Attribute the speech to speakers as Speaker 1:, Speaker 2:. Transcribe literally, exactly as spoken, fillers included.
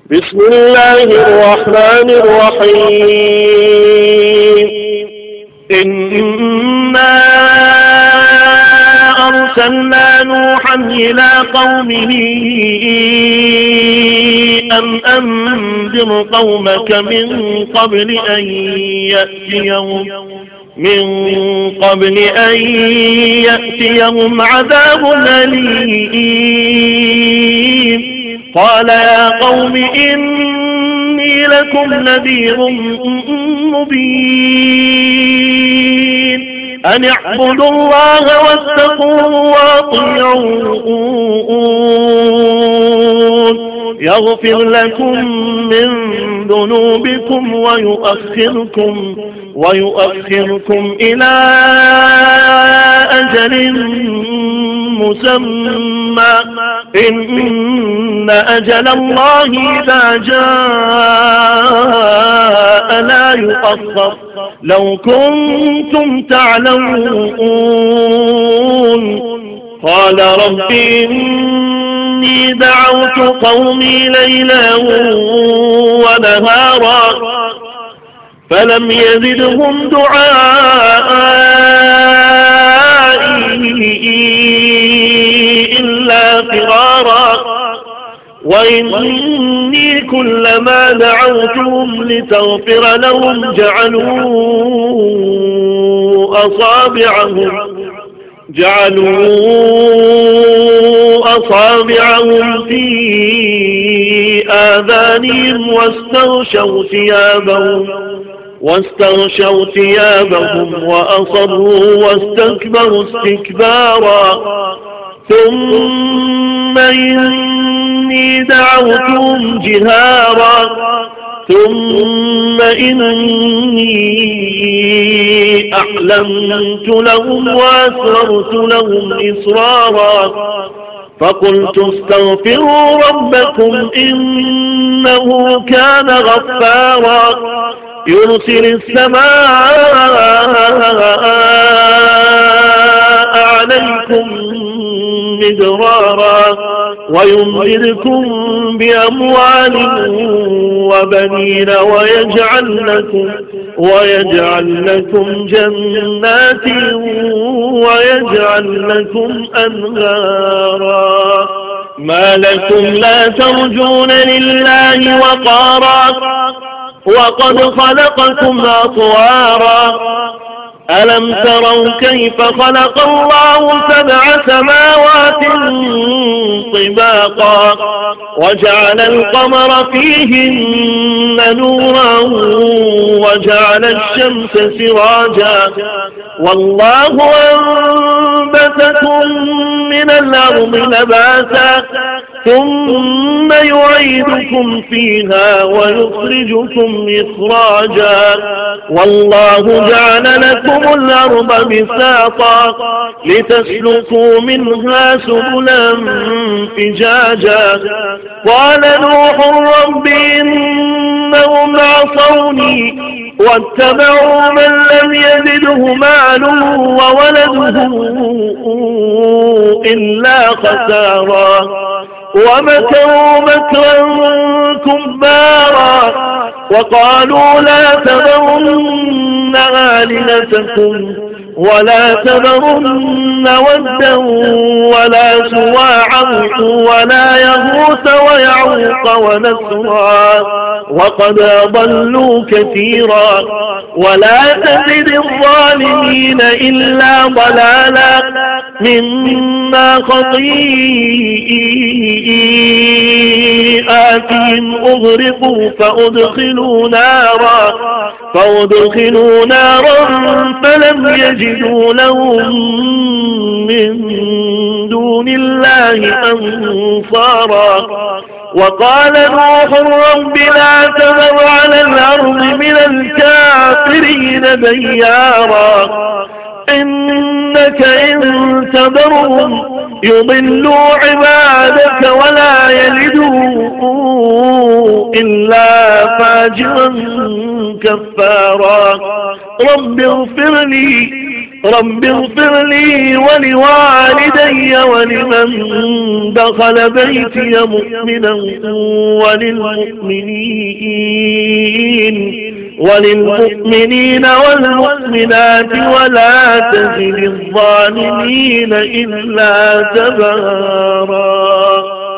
Speaker 1: بسم الله الرحمن الرحيم. إنا أرسلنا نوحا إلى قومه أن أنذر قومك من قبل أن يأتيهم من قبل أن يأتيهم عذاب أليم. قال يا قوم إني لكم نذير مبين أن اعبدوا الله واتقوه وأطيعون يغفر لكم من ذنوبكم ويؤخركم ويؤخركم إلى أجل مسمى إن أجل الله إذا جاء لا يؤخر لو كنتم تعلمون. قال رب إني دعوت قومي ليلا ونهارا فلم يزدهم دعائي إلا فرارا وإني كلما دعوتهم لتغفر لهم جعلوا أصابعهم جعلوا أصابعهم في آذانهم واستغشوا ثيابهم واستغشوا ثيابهم وأصروا واستكبروا استكبارا ثم إني دعوتهم جهارا ثم إني أعلنت لهم وأسررت لهم إسرارا فقلت استغفروا ربكم إنه كان غفارا يرسل السماء عليكم مدرارا ويمددكم بأموال وبنين ويجعل لكم ويجعل لكم جنات ويجعل لكم أنهارا ما لكم لا ترجون لله وقارا وقد خلقكم أطوارا ألم تروا كيف خلق الله سبع سماوات طباقا وجعل القمر فيهن نورا وجعل الشمس سراجا والله أنبتكم من الأرض نباتا ثم يعيدكم فيها ويخرجكم إخراجا والله جعل لكم الأرض بساطا لتسلكوا منها سبلا فجاجا قال نوح رب إنهم عصوني واتبعوا من لم يزده ماله وولده إلا خسارا ومكروا مكرا كبارا وقالوا لا تذرن آلهتكم ولا تذرن ودا ولا سواعا ولا يغوث ويعوق ونسرا وقد أضلوا كثيرا ولا تزد الظالمين إلا ضلالا مما خطيئاتهم أغرقوا فأدخلوا نارا فأدخلوا نارا فلم يجدوا لهم من دون الله أنصارا وقال نوح رب لا تذر على الأرض من الكافرين ديارا إنك إن تذرهم يضلوا عبادك ولا يلدوا إلا فاجرا كفارا رب اغفر لي رب اغفر لي ولوالدي ولمن دخل بيتي مؤمنا وللمؤمنين وللمؤمنين والمؤمنات ولا تزد الظالمين إلا تبارا.